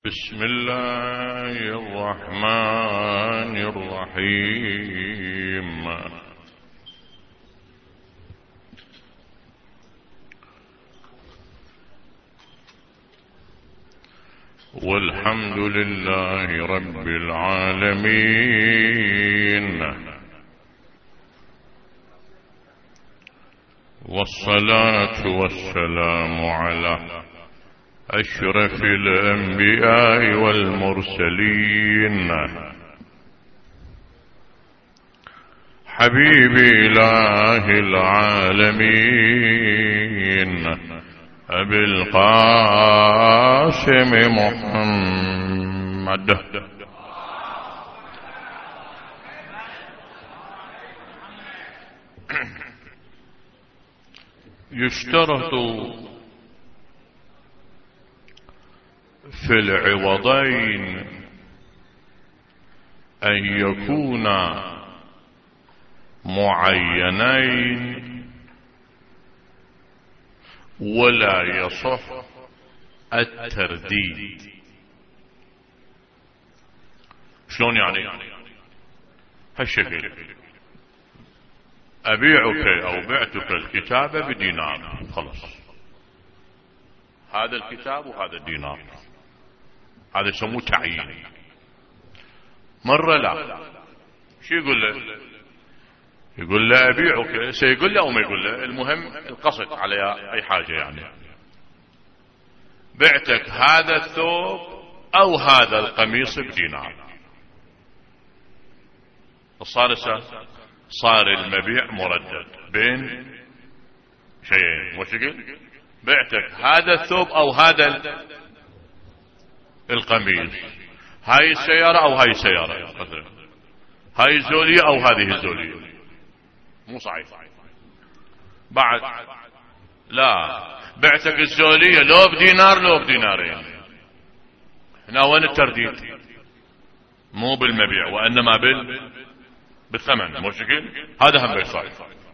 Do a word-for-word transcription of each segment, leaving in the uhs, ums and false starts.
بسم الله الرحمن الرحيم. والحمد لله رب العالمين، والصلاة والسلام على أشرف الأنبياء والمرسلين، حبيب إله العالمين أبي القاسم محمد. يشترط في العوضين أن يكونا معينين، ولا يصح الترديد. شلون يعني؟ هالشكل: أبيعك أو بعتك الكتاب بدينار، خلاص، هذا الكتاب وهذا الدينار، هذا يسموه تعيين. مرة لا، شو يقول له؟ يقول له أبيعك، سيقول له أو ما يقول له، المهم القصد على أي حاجة. يعني بعتك هذا الثوب أو هذا القميص بدينار، صار صار المبيع مردد بين شيئين. مشكل بعتك هذا الثوب أو هذا القميص، هاي السيارة أو هاي السيارة، هاي الزولية أو هذه الزولية، مو صحيح. بعد لا، بعتك الزولية لو بدينار لو بدينارين، هنا وين الترديد؟ مو بالمبيع وإنما بال بالثمن. مشكل هذا هم بيصير.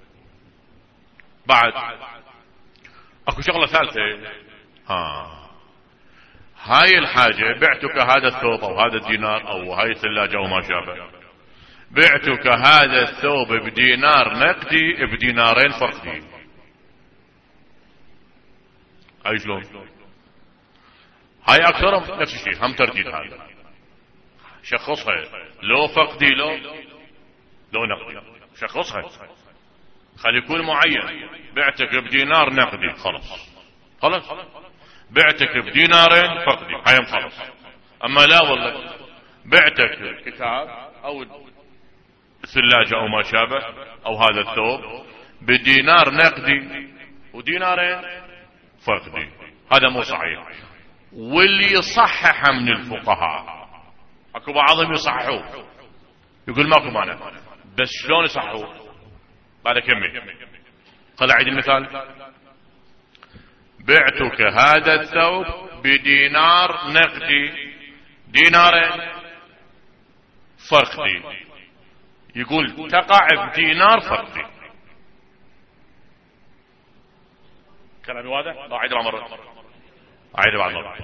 بعد اكو شغلة ثالثة، ها هاي الحاجة، بعتك هذا الثوب او هذا الدينار او هاي الثلاجة او ما شابه، بعتك هذا الثوب بدينار نقدي بدينارين فقدي. هاي شلون؟ هاي اكثرهم نفس الشيء، هم ترديد. هذا شخصها لو فقدي لو لو نقدي، شخصها خلي يكون معين. بعتك بدينار نقدي، خلاص خلاص، بعتك بدينارين فقدي، هاي خلاص. اما لا والله، بعتك الكتاب او الثلاجة او ما شابه او هذا الثوب بدينار نقدي ودينارين فقدي، هذا مو صحيح. واللي يصحح من الفقهاء، اكو بعضهم يصححوه، يقول ماكو مانع، بس شلون يصححوه؟ بعد كمل. قال عيد المثال: بعتك هذا الثوب بدينار نقدي دينارين فقدي، يقول تقع بدينار فقدي. كلامي واضح؟ اعيد مرة، اعيد بعد مرة.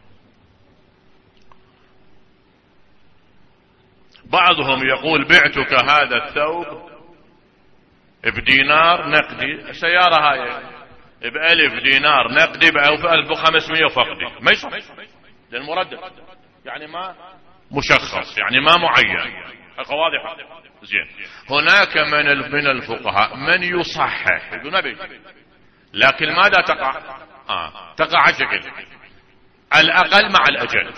بعضهم يقول بعتك هذا الثوب بدينار نقدي، السيارة هاي بألف دينار نقدي بألف وخمسمية فقدي، ما يصح، لأن مردد، يعني ما مشخص، يعني ما معين. واضح؟ زين. هناك من من الفقهاء من يصحح، يقول ما بيجي، لكن ماذا تقع؟ آه. تقع على شكل الأقل مع الأجل،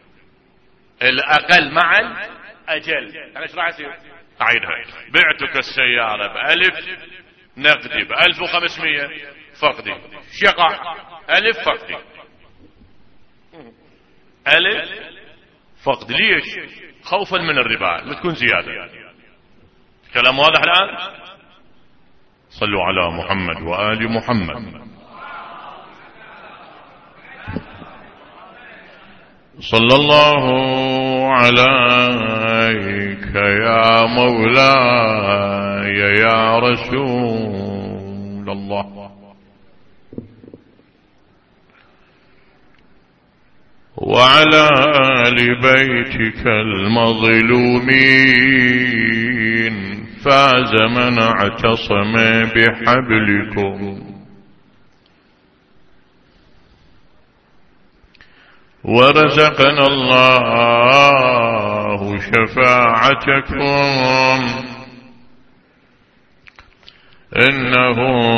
الأقل مع الأجل. أنا ايش راح يصير؟ أعيدها: بعتك السيارة بألف نقدي بألف وخمسمية فقدي، شقع ألف فقدي، ألف فقد. ليش؟ خوفا من الربا بتكون زيادة. كلام واضح الآن؟ صلوا على محمد وآل محمد. صلى الله عليك يا مولاي يا رسول الله. وعلى آل بيتك المظلومين فاز من اعتصم بحبلكم ورزقنا الله شفاعتكم إنه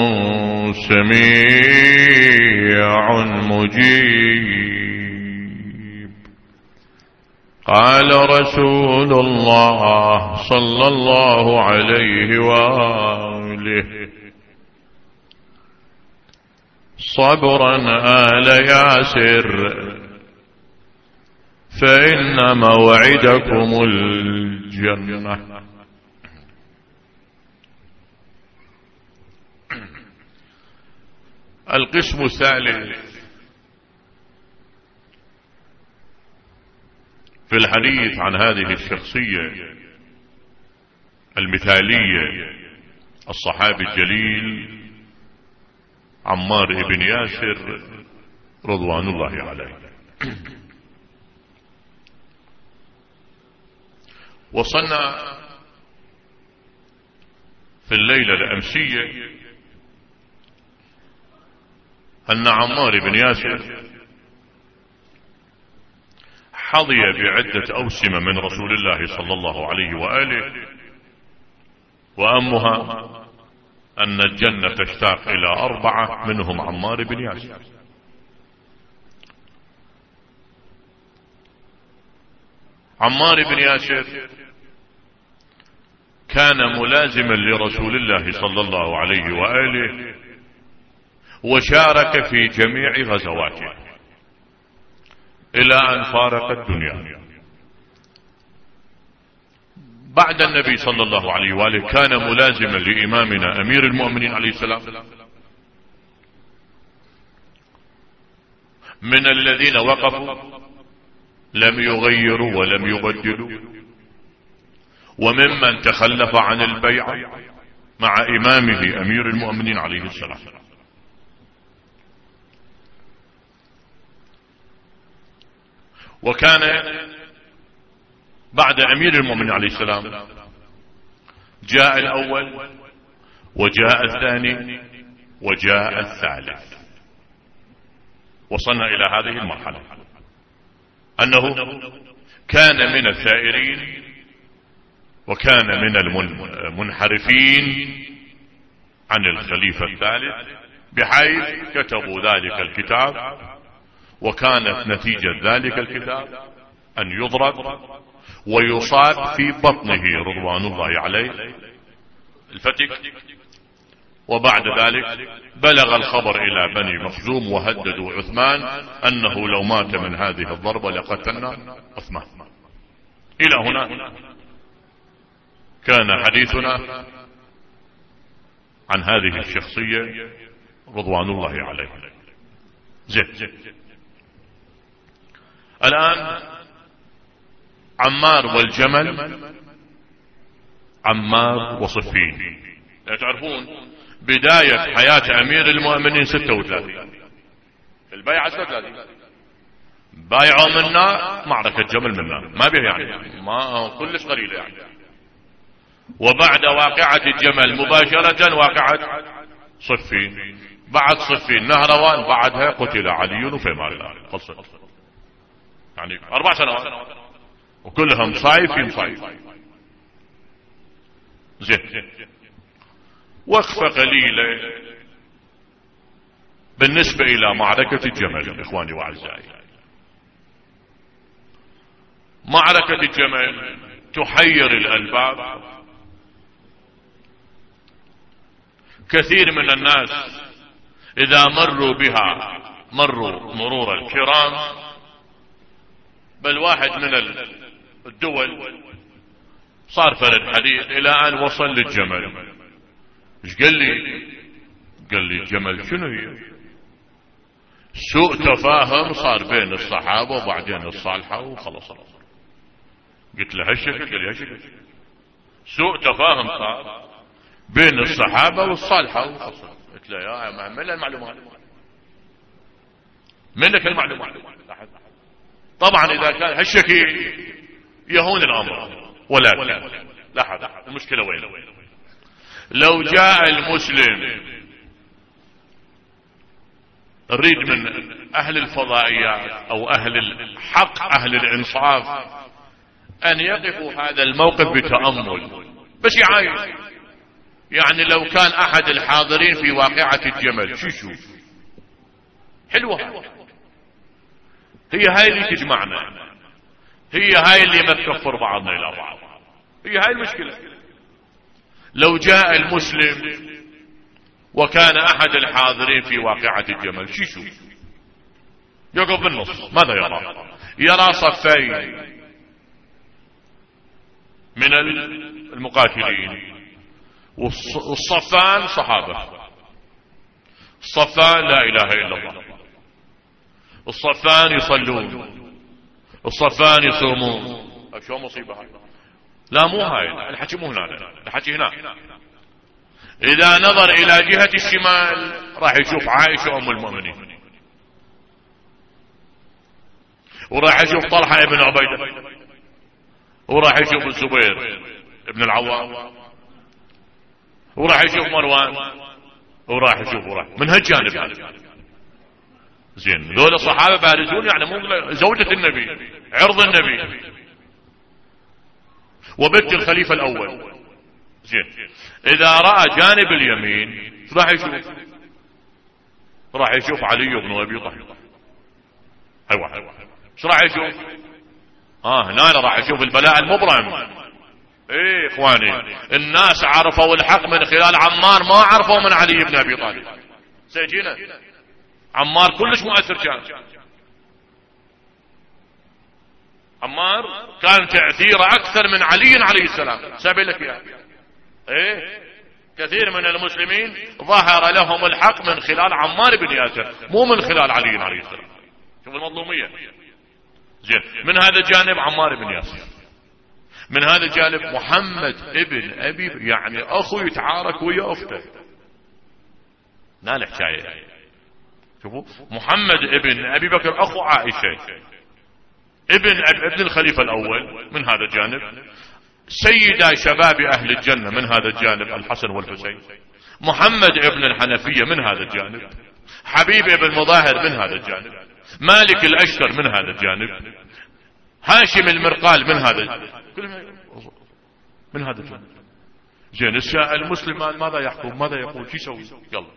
سميع مجيب. قال رسول الله صلى الله عليه وآله: صبرا آل ياسر فإن موعدكم الجنة. القسم الثالث في الحديث عن هذه الشخصية المثالية الصحابي الجليل عمار بن ياسر رضوان الله عليه. وصلنا في الليلة الأمسية أن عمار بن ياسر حظي بعدة أوسمة من رسول الله صلى الله عليه وآله، وأمها أن الجنة تشتاق إلى أربعة منهم عمار بن ياسر. عمار بن ياسر كان ملازما لرسول الله صلى الله عليه وآله، وشارك في جميع غزواته إلى أن فارق الدنيا. بعد النبي صلى الله عليه وآله كان ملازما لإمامنا أمير المؤمنين عليه السلام، من الذين وقفوا لم يغيروا ولم يبدلوا، وممن تخلف عن البيعة مع إمامه أمير المؤمنين عليه السلام. وكان بعد أمير المؤمنين عليه السلام جاء الأول وجاء الثاني وجاء الثالث. وصلنا إلى هذه المرحلة أنه كان من الثائرين وكان من المنحرفين عن الخليفة الثالث، بحيث كتبوا ذلك الكتاب، وكانت نتيجة ذلك الكتاب أن يضرب ويصاب في بطنه رضوان الله عليه الفتك. وبعد ذلك بلغ الخبر إلى بني مخزوم وهددوا عثمان أنه لو مات من هذه الضربة لقتلنا عثمان. إلى هنا كان حديثنا عن هذه الشخصية رضوان الله عليه. زين، الآن عمار والجمل، عمار وصفين. تعرفون بداية حياة أمير المؤمنين ستة وثلاثين، في البيعة ستة وثلاثين بايعوا منا، معركة جمل منا، ما به يعني ما كلش قليلة يعني. وبعد واقعة الجمل مباشرة واقعة صفين، بعد صفين نهروان، بعدها قتل علي في مال الله. خلصت يعني أربع سنوات وكلهم صايف في صايف. زين، وقفة قليلة بالنسبة إلى معركة الجمل. إخواني وأعزائي، معركة الجمل تحير الألباب. كثير من الناس إذا مروا بها مروا مرور الكرام، بل واحد من الدول صار فرد حديث إلى أن وصل للجمل. ايش قال لي؟ قال لي الجمل شنو هي؟ سوء تفاهم صار بين الصحابة وبعدين الصالحة وخلص. قلت له هالشكل؟ قال لي هالشكل. سوء تفاهم صار بين الصحابة والصالحة وخلص. قلت له يا من المعلومات؟ من لك المعلومات؟ طبعا اذا كان هالشكي يهون الامر، ولكن لاحظ المشكلة وين؟ لو جاء المسلم نريد من اهل الفضائيات او اهل الحق اهل الانصاف ان يقفوا هذا الموقف بتأمل بس يعايش. يعني لو كان احد الحاضرين في واقعة الجمل شو يشوف؟ حلوة هي هاي اللي تجمعنا، هي هاي اللي ما تكفر بعضنا الى بعض، هي هاي المشكلة. لو جاء المسلم وكان احد الحاضرين في واقعة الجمل شو يشوف؟ يقف بالنص، ماذا يرى؟ يرى صفين من المقاتلين، والصفان صحابة، الصفان لا اله الا الله، الصفان يصلون، الصفان يصومون. شو مصيبة هاي؟ لا مو هاي الحكي، مو هنا الحكي هنا. اذا نظر الى جهة الشمال راح يشوف عائشة ام المؤمنين، وراح يشوف طلحة ابن عبيدة، وراح يشوف الزبير ابن العوام، وراح يشوف مروان، وراح يشوف وراح من هالجانب هذا. زين ذول الصحابة بارزون، يعني مو زوجة النبي، عرض النبي وبنت الخليفة الاول. زين اذا رأى جانب اليمين راح يشوف راح يشوف علي بن ابي طالب. هاي واحد. ايش راح يشوف؟ اه هنا راح يشوف البلاء المبرم. ايه اخواني، الناس عرفوا الحق من خلال عمار، ما عرفوا من علي بن ابي طالب. سيجينا عمار كلش مؤثر كان، عمار كان تأثيره اكثر من علي عليه السلام. سابلك يا ايه كثير من المسلمين ظهر لهم الحق من خلال عمار بن ياسر، مو من خلال علي عليه السلام. شوف المظلومية. زين من هذا الجانب عمار بن ياسر، من هذا الجانب محمد ابن ابي، يعني اخو يتعارك ويا اخته. نال حكايه. شوفوا محمد ابن ابي بكر اخو عائشه، ابن ابن الخليفه الاول من هذا الجانب، سيدا شباب اهل الجنه من هذا الجانب الحسن والحسين، محمد ابن الحنفيه من هذا الجانب، حبيب ابن مظاهر من هذا الجانب، مالك الاشتر من هذا الجانب، هاشم المرقال من هذا، كلها من هذا الجانب. زين السائل المسلم ماذا يحكم؟ ماذا يقول؟ شو يسوي؟ يلا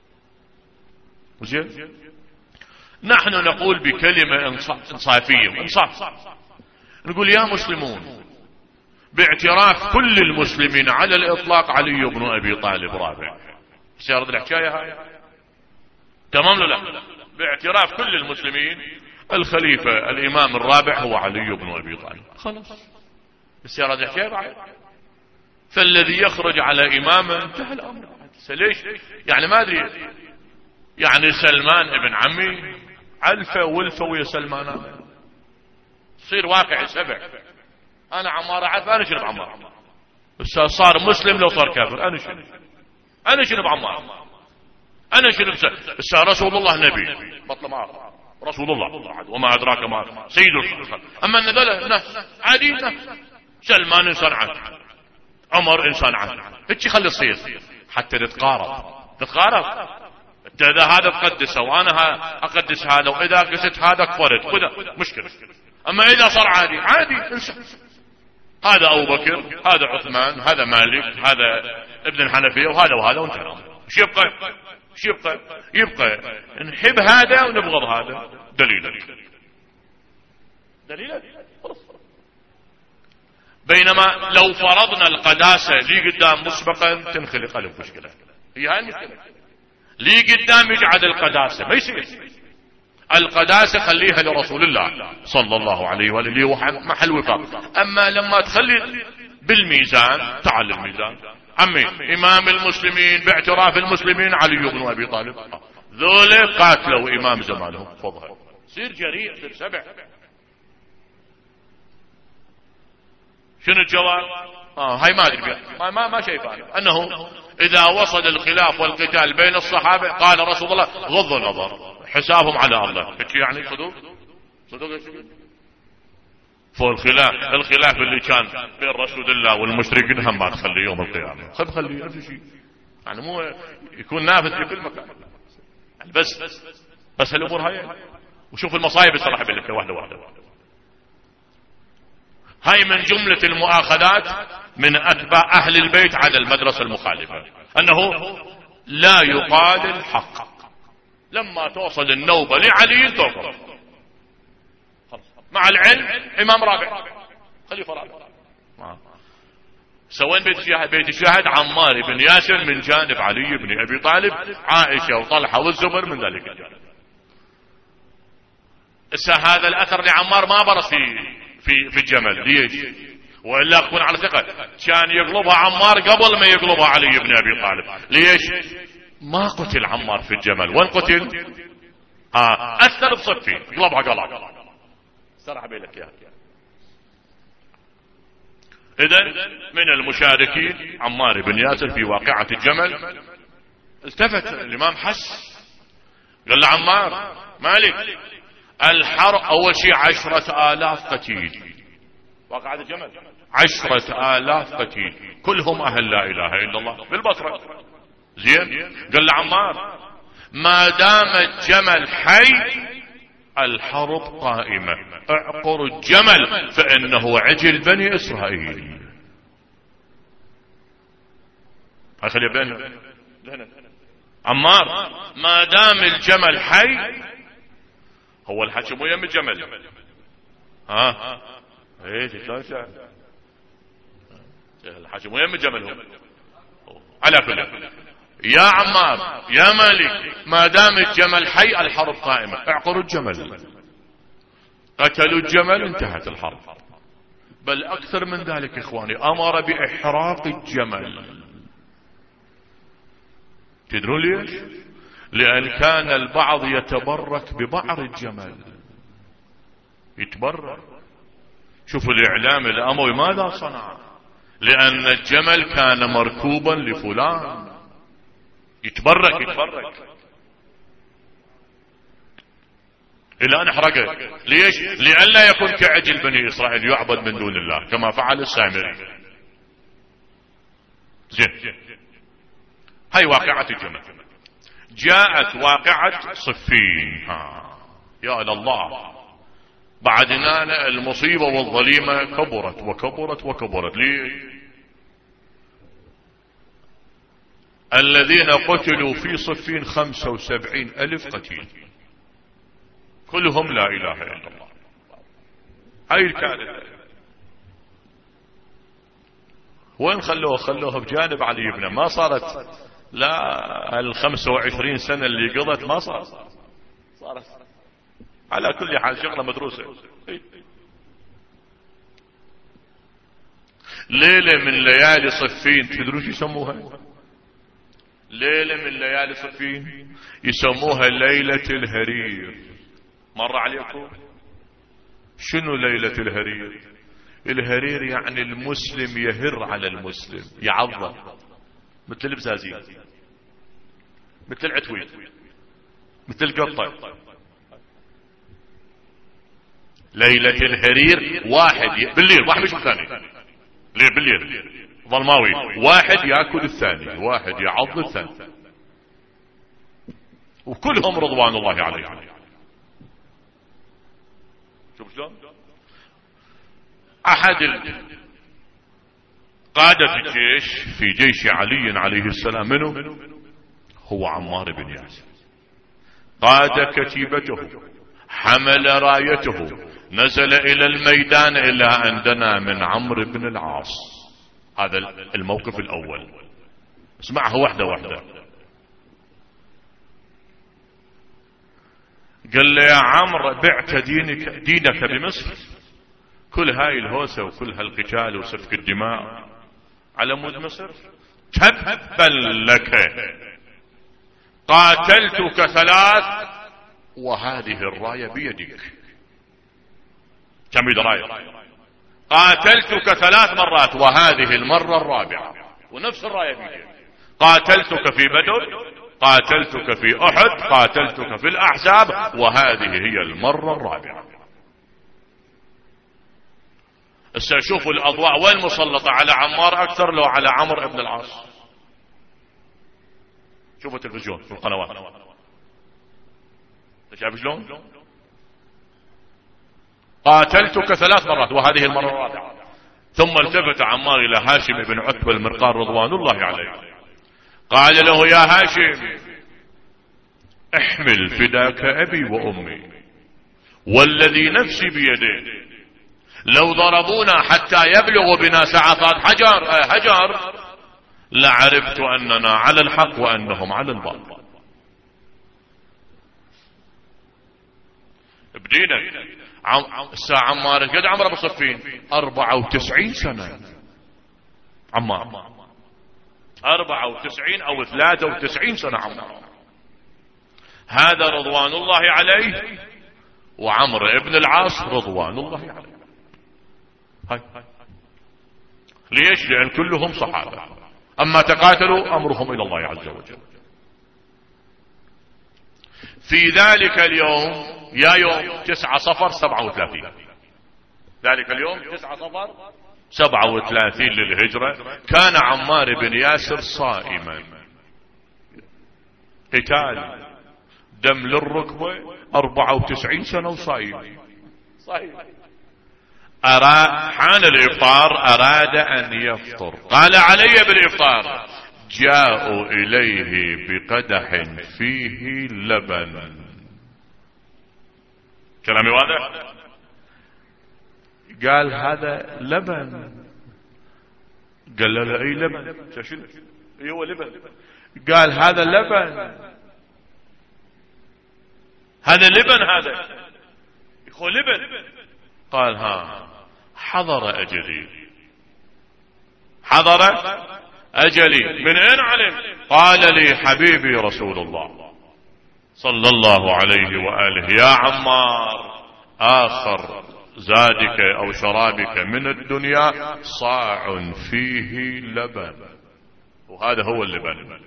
زين نحن نقول بكلمة انصافية، انصاف، نقول يا مسلمون باعتراف كل المسلمين على الاطلاق علي بن ابي طالب رابع. سيرد الحكاية هاي تمام ولا لا؟ باعتراف كل المسلمين الخليفة الامام الرابع هو علي بن ابي طالب. خلاص السيرد الحكاية بعد، فالذي يخرج على امامه انتهى الامر. ليش؟ يعني ما ادري، يعني سلمان ابن عمي علفة ولفة ويا سلمان، صير واقع سبع. انا عمار عارف، انا شنو بعمار؟ صار مسلم لو صار كافر، انا شنو انا شنو بعمار؟ انا شنو بس رسول الله نبي بطل ما رسول الله وما ادراك ما سيد الرسل. اما ان ذولا ناس عادي، سلمان انسان عادي، عمر انسان عادي، هيك خلي يصير حتى تتقارب تتقارب. اذا هذا تقدسه وانا اقدس هذا، واذا قست هذا كفرت كذا مشكلة. اما اذا صار عادي عادي انسان، هذا ابو بكر، هذا عثمان، هذا مالك، هذا ابن الحنفية، وهذا وهذا وانتهى. ايش يبقى؟ ايش يبقى؟ يبقى نحب هذا ونبغض هذا. دليلك دليلك بينما لو فرضنا القداسة لي قدام مسبقا تنخلق الف مشكلة. هي هاي المشكلة، لي قدام يجعل القداسة ما يصير. القداسة خليها لرسول الله صلى الله عليه وآله هو محل وفاق. اما لما تخلي بالميزان، تعال الميزان عمي امام المسلمين باعتراف المسلمين علي بن ابي طالب، ذولا قاتلوا امام زمانهم، فضل سير جريء سير سبع. شنو الجواب؟ اه هاي ما ادري ما ما, ما شايفه انه اذا وصل الخلاف والقتال بين الصحابه قال رسول الله غض النظر حسابهم على الله. يعني صدوق صدوق فالخلاف الخلاف اللي كان بين رسول الله والمشركين هم ما تخلي يوم القيامة، خذ خليه نفس الشيء، يعني مو يكون نافذ في كل مكان. بس بس الامور هاي، وشوف المصايب الصراحة بالله واحدة واحدة. هاي من جملة المؤاخذات من أتباع أهل البيت على المدرسة المخالفة، أنه لا يقال الحق. لما توصل النوبة لعلي توقف، مع العلم إمام رابع خليفة رابع. سوين بيت الشاهد؟ بيت الشاهد عمار بن ياسر من جانب علي بن أبي طالب، عائشة وطلحة والزبر من ذلك الجانب. إسا هذا الأثر لعمار ما برز في في في الجمل، ليش؟ وإلا أكون على ثقة كان يقلبها عمار قبل ما يقلبها علي بن أبي طالب. ليش؟ ما قتل عمار في الجمل، وين قتل؟ آه أثر بصفي قلبها قلب. صراحة بيلك يا إذن من المشاركين عمار بن ياسر في واقعة الجمل. التفت الإمام حس، قال له عمار مالك؟ الحرب أول شيء عشرة آلاف قتيل، واقعة الجمل عشرة آلاف قتيل كلهم أهل لا إله إلا الله بالبصرة. زين؟ قال له عمار ما دام الجمل حي الحرب قائمة، اعقر الجمل فإنه عجل بني إسرائيل. أخلي بينه عمار ما دام الجمل حي، هو الحكي مو يم الجمل، ها ايه شلون الحكي مو يم الجمل. هو على كل يا عمار يا مالك ما دام الجمل حي الحرب قائمة، اعقروا الجمل. قتلوا الجمل انتهت الحرب. بل اكثر من ذلك اخواني، امر باحراق الجمل. تدرون ليش؟ لان كان البعض يتبرك ببعر الجمل، يتبرك. شوفوا الاعلام الاموي ماذا صنع؟ لان الجمل كان مركوبا لفلان، يتبرك يتبرك الى ان احرقه. ليش؟ لئلا يكون كعجل بني اسرائيل يعبد من دون الله كما فعل السامري. زين، هاي واقعة الجمل. جاءت واقعة صفين. ها يا الله، بعد ان المصيبة والظليمة كبرت وكبرت وكبرت. ليه؟ الذين قتلوا في صفين خمسة وسبعين ألف قتيل كلهم لا إله إلا الله. هاي الكارثة. وين خلوها؟ خلوها بجانب علي بن، ما صارت لا الخمسة وعشرين سنة اللي قضت ما صارت. صارت على كل حال شغلة مدروسة. ليلة من ليالي صفين تدرون شو يسموها؟ ليلة من ليالي صفين يسموها ليلة الهرير. مر عليكم؟ شنو ليلة الهرير؟ الهرير يعني المسلم يهر على المسلم، يعظم، مثل البزازين، مثل العتوين، مثل القطة. ليلة الهرير واحد بالليل، واحد مش الثاني، ليه بالليل ظلماوي، واحد يأكل الثاني، واحد يعض الثاني، وكلهم رضوان الله عليهم. شوف شلون احد قادة الجيش في جيش علي عليه السلام منه هو عمار بن ياسر. قاد كتيبته، حمل رايته، نزل الى الميدان الى ان دنا من عمرو بن العاص. هذا الموقف الاول. اسمعها واحدة واحدة. قال له يا عمرو بعت دينك دينك بمصر؟ كل هاي الهوسة وكل هالقتال وسفك الدماء على مود مصر؟ تبا لك، قاتلتك ثلاث وهذه الراية بيدك. كم يد راية؟ قاتلتك ثلاث مرات وهذه المرة الرابعة، ونفس الراية بيدك. قاتلتك في بدر، قاتلتك في احد، قاتلتك في الاحزاب، وهذه هي المرة الرابعة. هسه شوفوا الأضواء وين مسلطة، على عمار أكثر لو على عمرو بن العاص. شوفوا التلفزيون في القنوات، شايف شلون؟ قاتلتك ثلاث مرات وهذه المرة الرابعة. ثم التفت عمار إلى هاشم بن عتبة المرقار رضوان الله عليه، قال له: يا هاشم، احمل فداك أبي وأمي والذي نفسي بيده، لو ضربونا حتى يبلغوا بنا سعفات حجر هجر لعرفت أننا على الحق وأنهم على الباطل. بدينا الساعة عمار قد عمر ابو صفين؟ أربعة وتسعين سنة عمار، أربعة وتسعين أو ثلاثة وتسعين سنة عمار. هذا رضوان الله عليه، وعمرو ابن العاص رضوان الله عليه. هاي. ليش؟ لأن كلهم صحابة، أما تقاتلوا أمرهم إلى الله عز وجل. في ذلك اليوم، يا يوم تسعة صفر سبعة وثلاثين، ذلك اليوم تسعة صفر سبعة وثلاثين للهجرة، كان عمار بن ياسر صائما، قتال دم للركبة، أربعة وتسعين سنة وصائم. صحيح. أراد حان الإفطار، أراد أن يفطر، قال: علي بالإفطار. جاءوا إليه بقدح فيه لبن. كلامي واضح؟ قال: هذا لبن. قال له: لا، اي لبن. اي هو لبن. قال: هذا لبن، هذا لبن، هذا هو لبن. قال: ها، حضر أجلي، حضر أجلي. من أين علم؟ قال لي حبيبي رسول الله صلى الله عليه وآله: يا عمار، آخر زادك أو شرابك من الدنيا صاع فيه لبن، وهذا هو اللبن.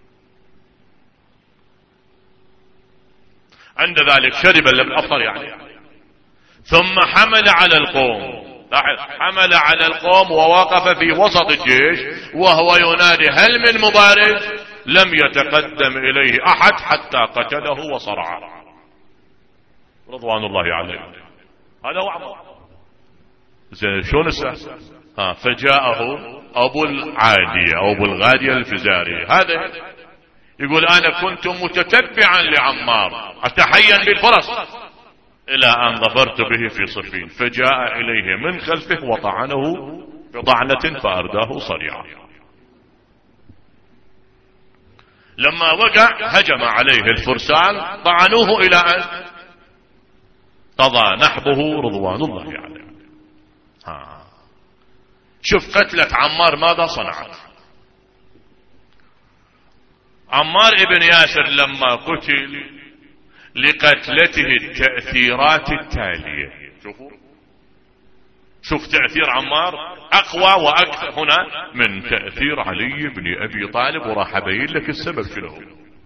عند ذلك شرب اللبن، أفطر يعني. ثم حمل على القوم، حمل على القوم ووقف في وسط الجيش وهو ينادي: هل من مبارز؟ لم يتقدم إليه أحد حتى قتله وصرعه رضوان الله عليه. هذا هو عمر. زين شلون الساعة؟ ها، فجاءه أبو العادية أو أبو الغادية الفزاري، هذا يقول: أنا كنت متتبعا لعمار أتحين بالفرس إلى أن ظفرت به في صفين، فجاء إليه من خلفه وطعنه بطعنة فأرداه صريعا. لما وقع هجم عليه الفرسان، طعنوه إلى أن قضى نحبه رضوان الله عليه. ها. شوف قتلة عمار ماذا صنعت. عمار ابن ياسر لما قتل لقتلته التأثيرات التالية. شوفوا، شوف تأثير عمار أقوى وأكثر هنا من تأثير علي بن أبي طالب، وراح أبين لك السبب شنو.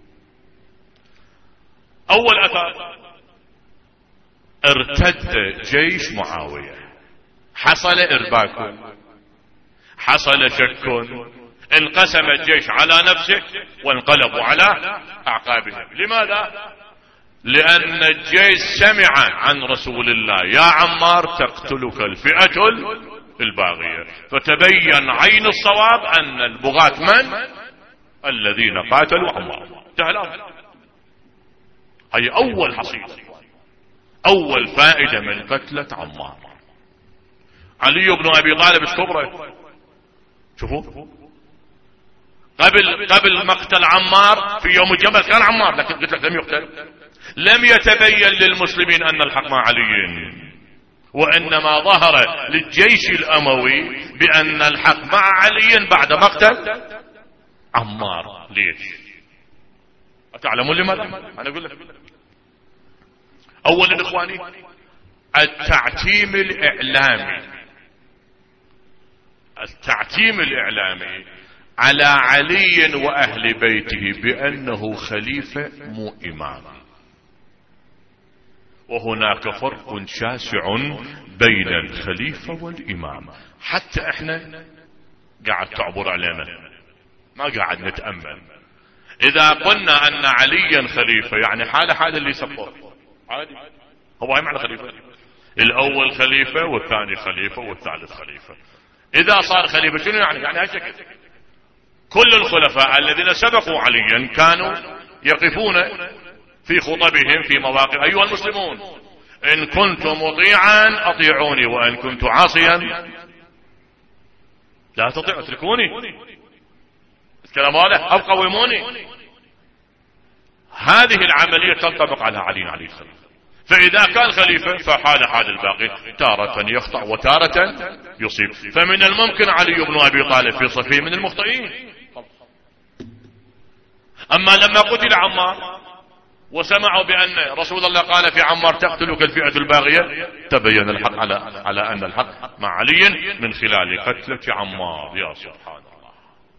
أول أثر: ارتد جيش معاوية، حصل إرباك، حصل شك، انقسم الجيش على نفسه وانقلبوا على أعقابهم. لماذا؟ لأن الجيش سمع عن رسول الله: يا عمار تقتلك الفئة الباغية، فتبين عين الصواب أن البغاة من؟ الذين قاتلوا عمار. تهلا، هي أول حصيلة، أول فائدة من قتلة عمار. علي بن أبي طالب الكبرى، شوفوا، قبل قبل مقتل عمار في يوم الجمل كان عمار، لكن قلت لك لم يقتل. لم يتبين للمسلمين أن الحق مع علي، وإنما ظهر للجيش الأموي بأن الحق مع علي بعد مقتل عمار. ليش؟ أتعلمون لماذا؟ أنا أقول لك. أولا إخواني، التعتيم الإعلامي، التعتيم الإعلامي على علي وأهل بيته بأنه خليفة مو إمام، وهناك فرق شاسع بين الخليفة والإمام. حتى احنا قاعد تعبر علينا، ما قاعد نتأمل. إذا قلنا أن عليا خليفة يعني حال حال اللي سبق عادي، هو هاي معنى خليفة. الأول خليفة والثاني خليفة والثالث خليفة. إذا صار خليفة شنو يعني؟ يعني هالشكل. كل الخلفاء الذين سبقوا عليا كانوا يقفون في خطبهم في مواقف: أيها المسلمون إن كنت مطيعا أطيعوني، وإن كنت عاصيا لا تطيعوا، اتركوني. الكلام واضح، أو قوموني. هذه العملية تنطبق على علي عليه السلام. فإذا كان خليفة فحال حال الباقي، تارة يخطأ وتارة يصيب. فمن الممكن علي بن أبي طالب في صفه من المخطئين. أما لما قتل عمار وسمعوا بأن رسول الله قال في عمار: تقتلك الفئة الباغية، تبين الحق على على أن الحق مع علي من خلال قتلة عمار. يا سبحان الله.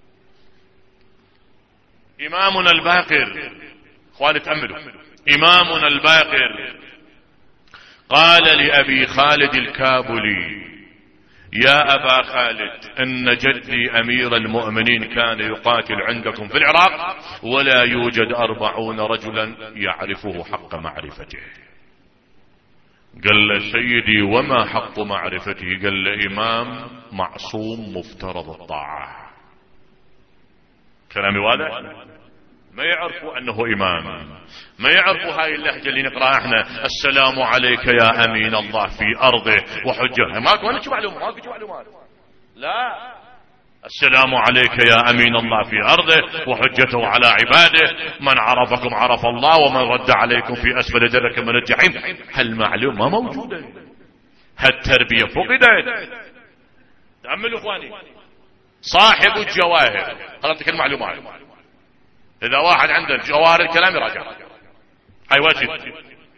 إمامنا الباقر، اخواني تأملوا، إمامنا الباقر قال لأبي خالد الكابلي: يا أبا خالد، إن جدي أمير المؤمنين كان يقاتل عندكم في العراق ولا يوجد أربعون رجلا يعرفه حق معرفته. قال له: سيدي وما حق معرفته؟ قال له: إمام معصوم مفترض الطاعة. كلامي واضح؟ ما يعرفوا أنه إمام، ما يعرفوا هاي اللهجة اللي نقرأها احنا: السلام عليك يا أمين الله في أرضه وحجه. ماكو ولا شو معلومة، ماكو معلومات. لا، السلام عليك يا أمين الله في أرضه وحجته على عباده، من عرفكم عرف الله ومن رد عليكم في أسفل درك من الجحيم. هالمعلومة موجودة، هالتربية فقدت. تأملوا اخواني، صاحب الجواهر، خلطك المعلومات. إذا واحد عنده جواهر الكلام يراجع. هاي واجد.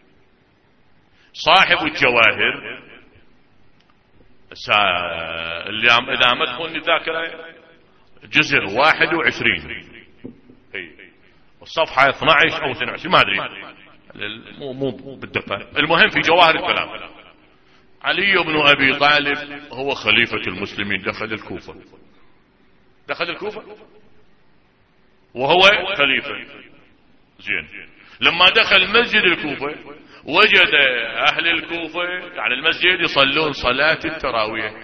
صاحب الجواهر اللي إذا مدخلني الذاكرة جزء واحد وعشرين، والصفحة اثنعش أو اثنين وعشرين، ما أدري، مو مو بالدقة. المهم في جواهر الكلام: علي بن أبي طالب هو خليفة المسلمين، دخل الكوفة، دخل الكوفة وهو خليفة. زين، لما دخل مسجد الكوفة وجد أهل الكوفة يعني المسجد يصلون صلاة التراويح،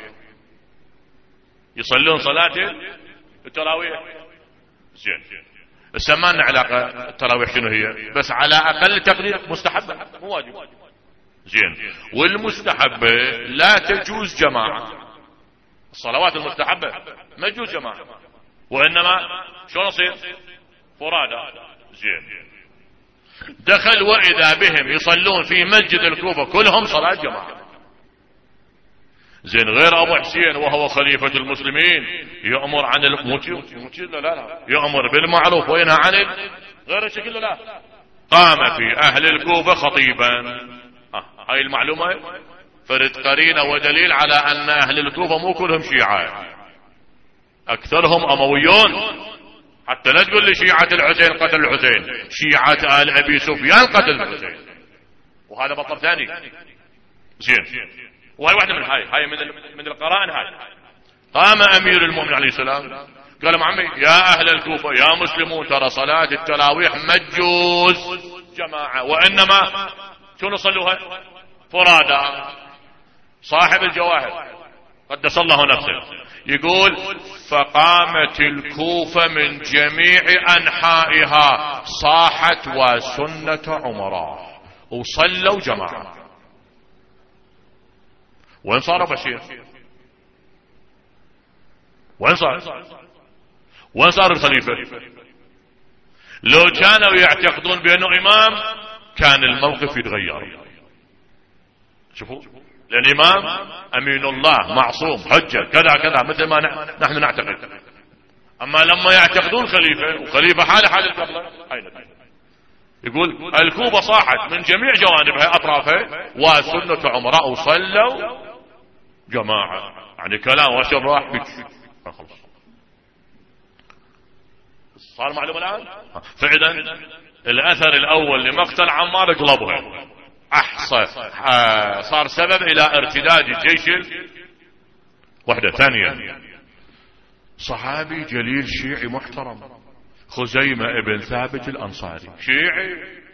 يصلون صلاة التراويح. زين، السمان علاقة التراويح شنو هي؟ بس على أقل تقدير مستحبة، مو واجب. زين، والمستحبة لا تجوز جماعة. الصلوات المستحبة ما تجوز جماعة، وإنما شو نصير؟ فرادى. زين، دخل وإذا بهم يصلون في مسجد الكوفة كلهم صلاة جماعة. زين، غير أبو حسين وهو خليفة المسلمين يأمر عن الموتي لا لا يأمر بالمعروف وينهى عن غير الشكل. لا، قام في أهل الكوفة خطيبا. آه. هاي المعلومة فرد قرينة ودليل على أن أهل الكوفة مو كلهم شيعة، أكثرهم أمويون. حتى لا تقول لي شيعة الحسين قتل الحسين، شيعة آل أبي سفيان قتل الحسين، وهذا بطل ثاني. زين، وهي واحدة من هاي هاي من من القرائن. هاي قام أمير المؤمنين عليه السلام قال: عمي يا أهل الكوفة يا مسلمون، ترى صلاة التراويح ما تجوز جماعة، وإنما شنو صلوها؟ فرادى. صاحب الجواهر قدس الله نفسه يقول: فقامت الكوفة من جميع أنحائها صاحت وسنة عمراء، وصلوا جماعة. وين صار بشير؟ وين صار؟ وين صار الخليفة؟ لو كانوا يعتقدون بأنه إمام كان الموقف يتغير. شوفوا، لأن إمام أمين الله معصوم حجة كذا كذا مثل ما نحن نعتقد. أما لما يعتقدون خليفة، وخليفة حال حال القبلة، يقول الكوفة صاحت من جميع جوانبها أطرافها وسنة عمراء وصلوا جماعة. يعني كلام وشر راح بكشي. صار معلوم الآن. فإذا الأثر الأول لمقتل عمار اقلبها، أحصى صار سبب إلى ارتداد الجيش. واحدة ثانية، صحابي جليل شيعي محترم، خزيمة ابن ثابت الأنصاري، شيعي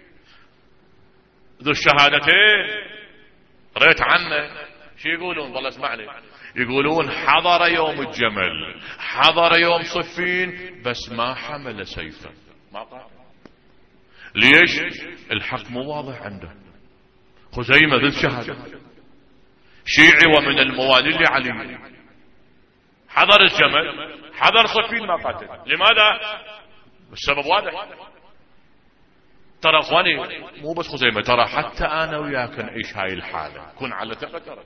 ذو الشهادتين، قريت عنه. شو يقولون؟ والله اسمعني، يقولون حضر يوم الجمل، حضر يوم صفين، بس ما حمل سيفا، ما قال. ليش؟ الحق مو واضح عنده. خزيمة ذو الشهادة، شيعي ومن الموالي لعلي، حضر الجمل، حضر صفين، ما قاتل. لماذا؟ السبب واضح. ترى اخواني مو بس خزيمة، ترى حتى انا وياك نعيش هاي الحالة، كن على ثقة. ترى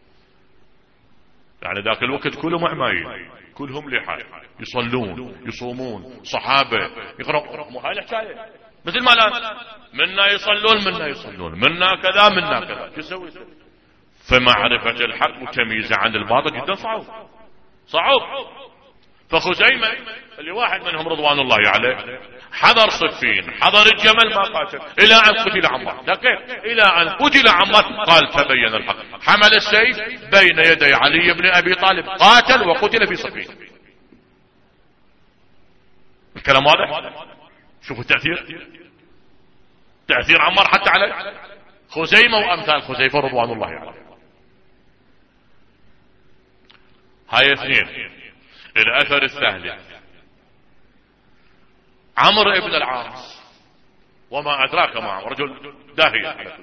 يعني ذاك الوقت كلهم عمايل، كلهم لحى، يصلون يصومون، صحابة يقرأون، مو هاي الحكاية. مثل ما الان منا يصلون منا يصلون منا كذا منا كذا، شو يسوي؟ فمعرفة الحق وتمييزه عن الباطل جدا صعب صعب. فخزيمة اللي واحد منهم رضوان الله عليه حضر صفين، حضر الجمل، ما قاتل الى ان قتل عمار. لا كيف الى ان قتل عمار؟ قال تبين الحق، حمل السيف بين يدي علي بن ابي طالب، قاتل وقتل في صفين. الكلام واضح. شوفوا التأثير، تأثير عمار حتى على خزيمة وامثال خزيمة رضوان الله عليه. هاي اثنين. الاثر الثالث، عمرو بن العاص، وما ادراك ما عمرو، رجل داهية،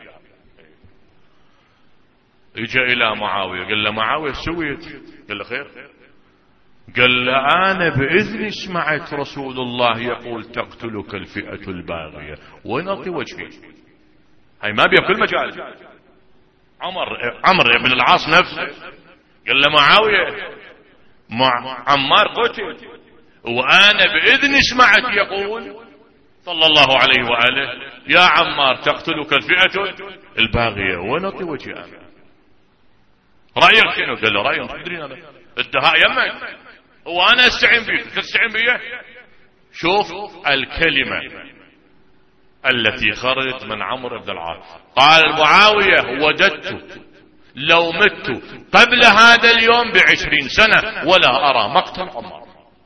اجا الى معاوية، قال له معاوية سويت؟ قال له خير. قال له انا باذني سمعت رسول الله يقول تقتلك الفئة الباغية ونطي وجهي. هاي ما بيكل مجال. عمر عمرو بن العاص نفسه قال له معاوية مع عمار قتل، وانا باذني سمعت يقول صلى الله عليه واله يا عمار تقتلك الفئة الباغية ونطي وجهي انا. رايك شنو؟ قال له رايي تدرين هذا الدهاء يمك، وانا استعين بيك تستعين بيه. شوف الكلمة التي خرجت من عمرو بن العاص. قال معاوية وددت لو مت قبل هذا اليوم بعشرين سنة ولا أرى مقتل عمار.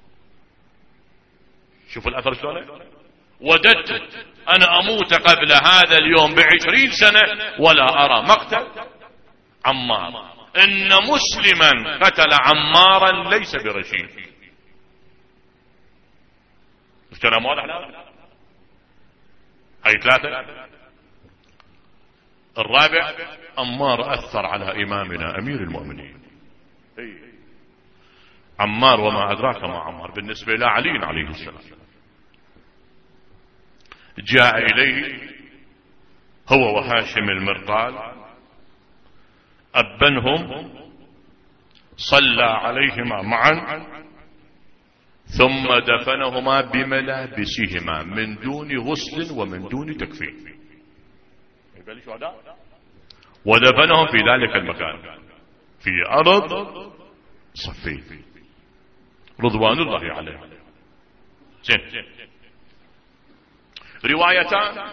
شوف الأثر شلون. وددت أنا أموت قبل هذا اليوم بعشرين سنة ولا أرى مقتل عمار. إن مسلما قتل عمارا ليس برشيد. الكلام واضح الآن. هاي ثلاثة. الرابع، عمار أثر على إمامنا أمير المؤمنين. عمار وما أدراك ما عمار بالنسبة إلى علي عليه السلام. جاء إليه هو وهاشم المرقال أبنهم، صلى عليهما معا ثم دفنهما بملابسهما من دون غسل ومن دون تكفين، ودفنهم في ذلك المكان في أرض صفين رضوان الله عليه. زين. روايتان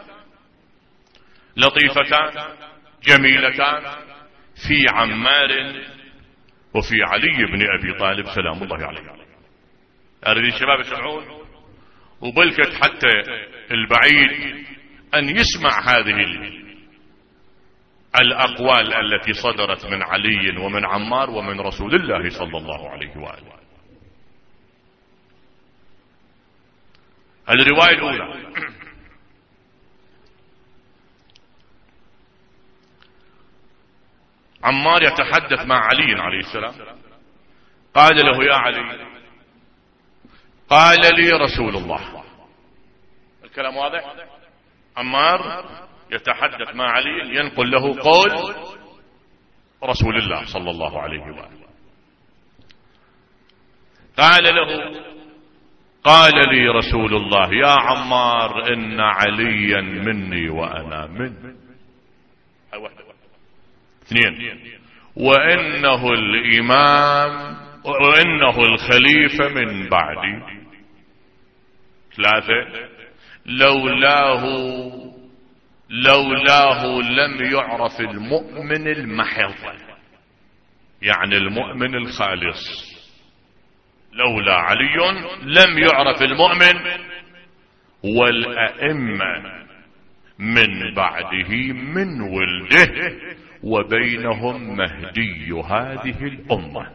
لطيفتان جميلتان في عمار وفي علي بن أبي طالب سلام الله عليه. أريد الشباب يسمعون، وبلكت حتى البعيد أن يسمع هذه الأقوال التي صدرت من علي ومن عمار ومن رسول الله صلى الله عليه وآله. الرواية الأولى، عمار يتحدث مع علي عليه السلام، قال له يا علي قال لي رسول الله. الكلام واضح. عمار يتحدث مع علي ينقل له قول رسول الله صلى الله عليه وآله. قال له قال لي رسول الله يا عمار إن عليا مني وأنا منه. اثنين، وإنه الإمام وإنه الخليفة من بعدي. ثلاثة، لولاه لولاه لم يعرف المؤمن المحض، يعني المؤمن الخالص. لولا علي لم يعرف المؤمن، والأئمة من بعده من ولده، وبينهم مهدي هذه الأمة.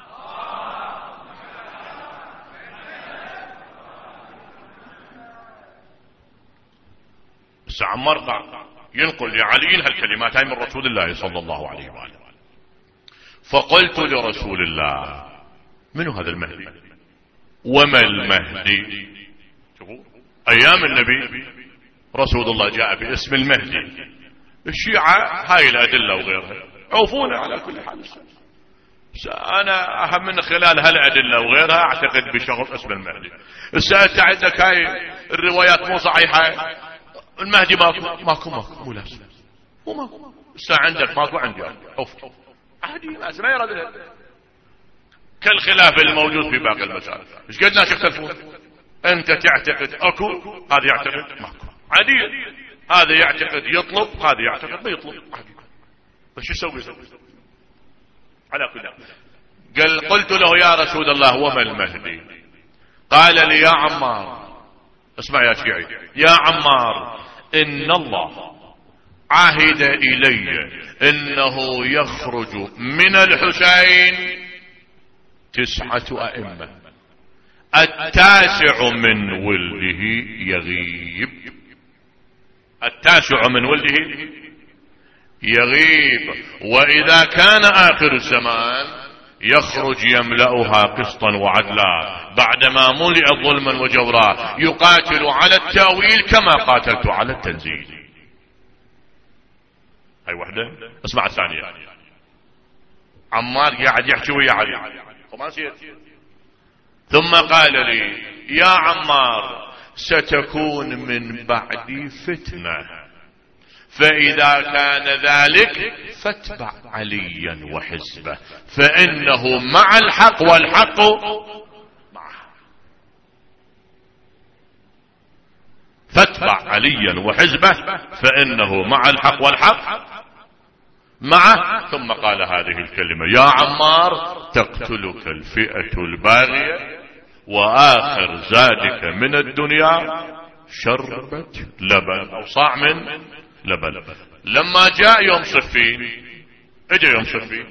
عمار ينقل لعلي هالكلمات من رسول الله صلى الله عليه وآله. فقلت لرسول الله: من هذا المهدي؟ وما المهدي؟ شوفوا ايام النبي رسول الله جاء باسم المهدي. الشيعة هاي الادلة وغيرها عوفونا على كل حال. انا اهم من خلال هالادلة وغيرها اعتقد بشغل اسم المهدي. السائل عندك هاي الروايات مو صحيحة، المهدي ماكو ماكو ماكو مو لازم مو ماكو. الساعة عندك ماكو عندي عوف عادي، ما يرد كالخلاف الموجود في باقي المسائل. ايش قد ناس يختلفون؟ انت تعتقد اكو، هذا يعتقد ماكو، عادي. هذا يعتقد يطلب، هذا يعتقد ما يطلب، عادي. بس شو يسوي؟ على كل حال قال: قلت له: يا رسول الله وما المهدي؟ قال لي: يا عمار، اسمع يا شيعي، يا عمار، ان الله عهد الي انه يخرج من الحسين تسعة ائمة، التاسع من ولده يغيب. التاسع من ولده يغيب، واذا كان اخر الزمان يخرج يملأها قسطا وعدلا، بعدما ملئ ظلما وجورا، يقاتل على التأويل كما قاتلت على التنزيل. هاي وحدة. اسمع الثانية. عمار قاعد يحكي ويا علي ثم قال لي: يا عمار، ستكون من بعدي فتنة، فإذا كان ذلك فاتبع عليا وحزبه، فإنه مع الحق والحق معه. فاتبع عليا وحزبه فإنه مع الحق والحق معه. ثم قال هذه الكلمة: يا عمار، تقتلك الفئة الباغية، وآخر زادك من الدنيا شربة لبن أو صاع من لبن. لما جاء يوم صفين، اجى يوم صفين،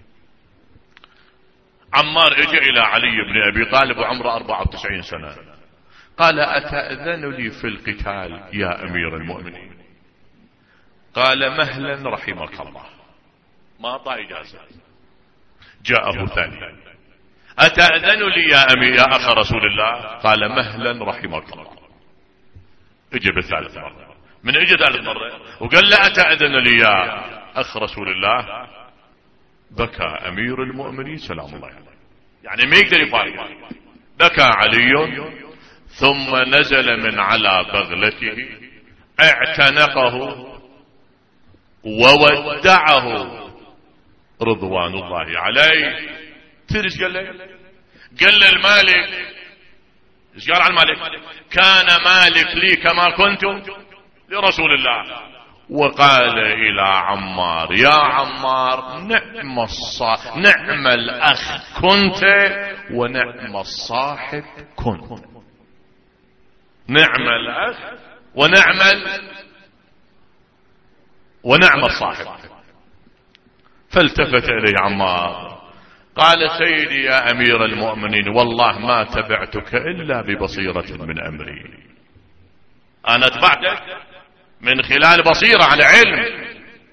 عمار اجى الى علي بن ابي طالب وعمره أربعة وتسعين سنة. قال: اتأذن لي في القتال يا امير المؤمنين؟ قال: مهلا رحمك الله. ما اعطى اجازة. جاءه ثانيا: اتأذن لي يا امير يا اخ رسول الله؟ قال: مهلا رحمك الله. اجى بالثالث مرة. من اجى ثالث مرة وقال: لا أتأذن لي يا اخ رسول الله؟ بكى امير المؤمنين سلام الله عليه، يعني ما يقدر يفارق. بكى علي، ثم نزل من على بغلته، اعتنقه وودعه رضوان الله عليه. تدري قال له؟ قال له المالك، ايش قال عن مالك؟ كان مالك لي كما كنت لرسول الله. وقال الى عمار: يا عمار، نعم الصاحب، نعم الاخ كنت، ونعم الصاحب كنت. نعم الاخ ونعم ال... ونعم الصاحب. فالتفت اليه عمار قال: سيدي يا امير المؤمنين، والله ما تبعتك الا ببصيرة من امري. انا اتبعتك من خلال بصيرة على علم.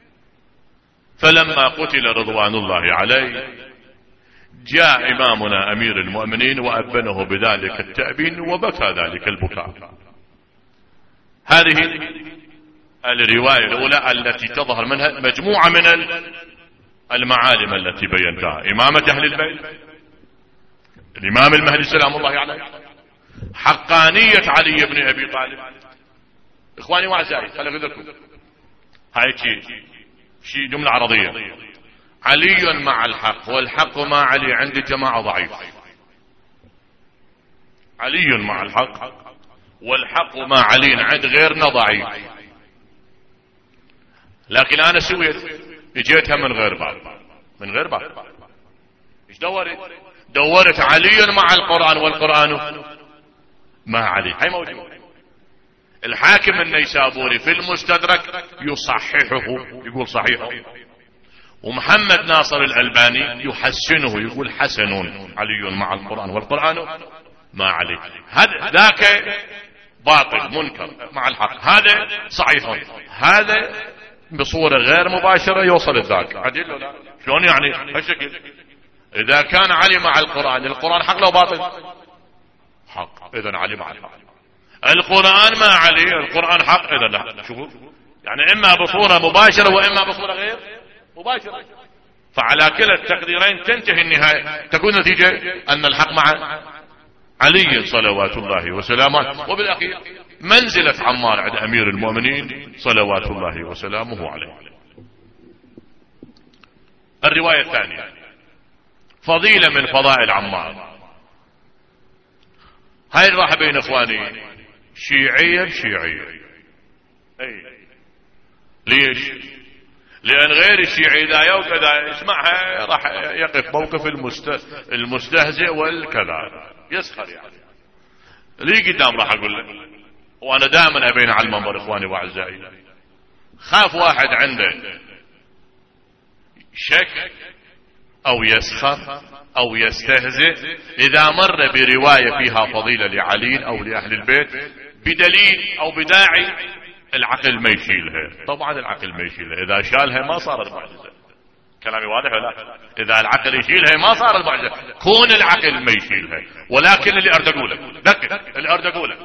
فلما قتل رضوان الله عليه، جاء امامنا امير المؤمنين وابنه بذلك التأبين، وبكى ذلك البكاء. هذه الرواية الاولى التي تظهر منها مجموعة من المعالم التي بينتها: امامة اهل البيت، الامام المهدي سلام الله عليه، حقانية علي بن ابي طالب. اخواني واعزائي، خليني اقول لكم هاي شيء شيء جملة عرضية: علي مع الحق، والحق مع علي عند جماعة ضعيف. علي مع الحق والحق مع علي عند غيرنا ضعيف. لكن انا سويت اجيتها من غير باب، من غير باب. ايش دورت؟ دورت علي مع القرآن والقرآن مع علي. هاي موجود. الحاكم النيسابوري في المستدرك يصححه، يقول صحيح، ومحمد ناصر الألباني يحسنه، يقول حسن، علي مع القرآن والقرآن مع علي. هذا ذاك باطل منكر مع الحق، هذا صحيح، هذا بصورة غير مباشرة يوصل الذاك. عدل ولا شلون يعني؟ هالشكل. إذا كان علي مع القرآن، القرآن حق لو باطل؟ حق. إذن علي مع الحق. القرآن مع علي، القرآن حق، إذن لا. شوفوا يعني إما بصورة مباشرة وإما بصورة غير مباشرة. فعلى كلا التقديرين تنتهي النهاية، تكون نتيجة أن الحق مع علي صلوات الله وسلامه. وبالأخير منزلة عمار عند أمير المؤمنين صلوات الله وسلامه عليه. الرواية الثانية فضيلة من فضائل عمار. هاي الراحة بين اخواني شيعية بشيعية. اي ليش؟ لان غير الشيعي اذا يوجد يسمعها راح يقف موقف المستهزئ والكذا، يسخر يعني. لي قدام راح اقول لك، وانا دائما ابين على المنبر اخواني واعزائي، خاف واحد عنده شك او يسخر او يستهزئ اذا مر برواية فيها فضيلة لعلي او لاهل البيت بدليل او بداعي العقل ما يشيلها. طبعا العقل ما يشيلها، اذا شالها ما صارت معجزة. كلامي واضح ولا؟ اذا العقل يشيلها ما صارت معجزة، كون العقل ما يشيلها. ولكن اللي اريد اقوله، دقق اللي اريد اقوله،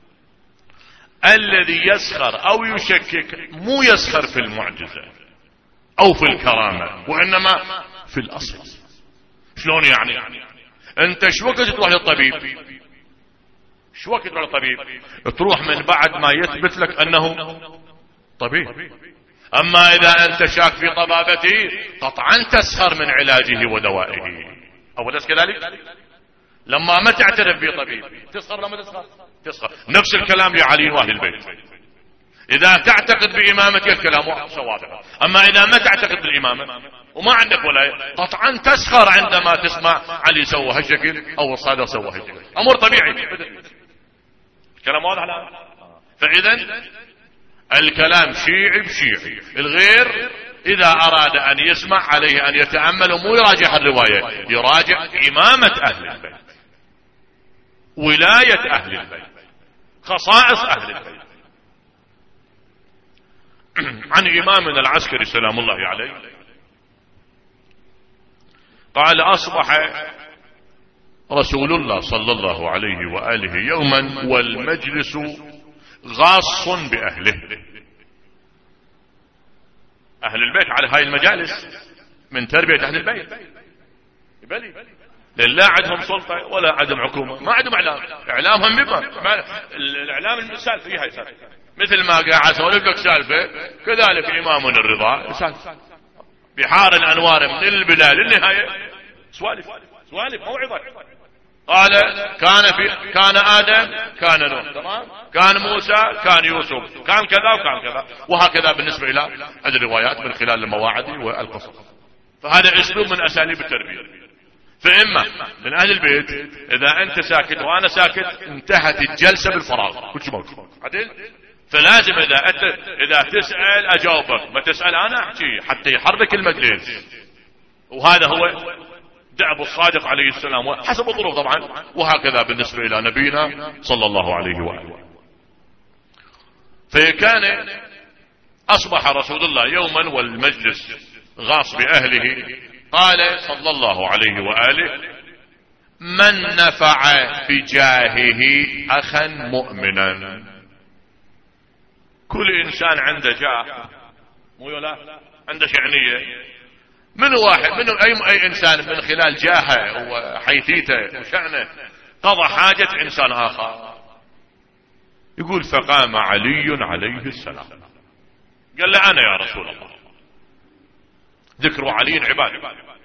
الذي يسخر او يشكك مو يسخر في المعجزة او في الكرامة، وانما في الاصل. شلون يعني؟ انت شو وقت تروح للطبيب؟ شو وقت تروح للطبيب؟ تروح من بعد ما يثبت لك انه طبيب. اما اذا انت شاك في طبابته قطعا تسخر من علاجه ودوائه. اوليس كذلك؟ لما ما تعترف بطبيب تسخر لما تسخر تسخر. نفس الكلام لعلي واهل البيت. اذا تعتقد بامامته الكلام واضح، اما اذا ما تعتقد بالامامه وما عندك ولاية قطعا تسخر عندما تسمع علي سوى هالشكل او الصادق سوى هالشكل. امر طبيعي. الكلام واضح الان. فاذا الكلام شيعي بشيعي. الغير اذا اراد ان يسمع عليه ان يتأمل ومو يراجع الرواية، يراجع امامة اهل البيت، ولاية اهل البيت، خصائص اهل البيت. عن امامنا العسكري سلام الله عليه قال اصبح رسول الله صلى الله عليه وآله يوما والمجلس غاص بأهله. أهل البيت على هاي المجالس من تربية أهل البيت، لأن لا عندهم سلطة ولا عندهم حكومة، ما عندهم إعلام. إعلامهم بما الإعلام المسال فيها سالفة. مثل ما قاعد أسولف لك سالفة كذلك إمامنا الرضا سالفة. بحار الأنوار من البلاد للنهاية سوالف سوالف موعظة. قال كان في كان آدم كان نوح، تمام، كان موسى كان يوسف، كان كذا وكان كذا، وهكذا بالنسبة إلى الروايات من خلال المواعظ والقصص. فهذا أسلوب من أساليب التربية. فإما من أهل البيت إذا أنت ساكت وأنا ساكت انتهت الجلسة بالفراغ، كل شيء موجود عدل. فلازم إذا أنت إذا تسأل أجاوبك، ما تسأل أنا أحكي حتى يحرك المجلس. وهذا هو دأب الصادق عليه السلام حسب الظروف طبعا. وهكذا بالنسبة إلى نبينا صلى الله عليه وآله. فكان أصبح رسول الله يوما والمجلس غاص بأهله. قال صلى الله عليه وآله من نفع بجاهه أخا مؤمنا. كل إنسان عنده جاه، مو يلا عنده شعنية. من واحد من أي, أي إنسان من خلال جاهه وحيثيته وشأنه قضى حاجة إنسان آخر. يقول فقام علي عليه السلام قال له أنا يا رسول الله. ذكر علي عباد.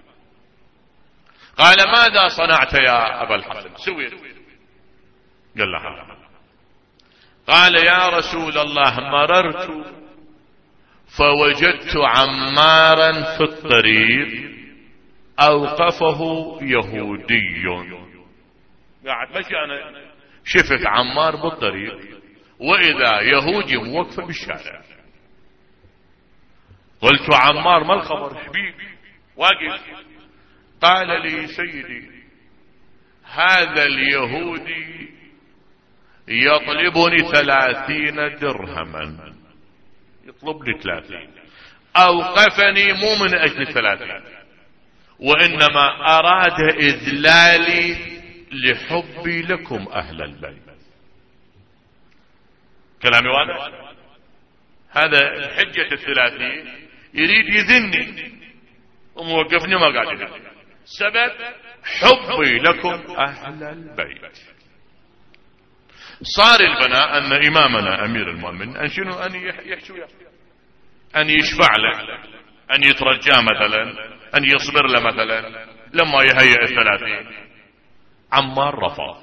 قال ماذا صنعت يا أبا الحسن؟ سوي. قال له هذا. قال يا رسول الله مررت فوجدت عمارا في الطريق أوقفه يهودي. قاعد ماشي أنا شفت عمار بالطريق وإذا يهودي موقف بالشارع. قلت عمار ما الخبر حبيبي واقف؟ قال لي سيدي هذا اليهودي يطلبني ثلاثين درهما، يطلب لي ثلاثين. أوقفني مو من أجل ثلاثين وإنما أراد إذلالي لحبي لكم أهل البيت. كلامي واضح؟ هذا حجة الثلاثين يريد يذني وموقفني ما قاعد يذني. سبب حبي لكم أهل البيت. صار البناء أن إمامنا أمير المؤمنين أن شنو أن يحشو أن يشفع له، أن يترجى مثلا، أن يصبر له مثلا لما يهيئ الثلاثين. عمار رفض،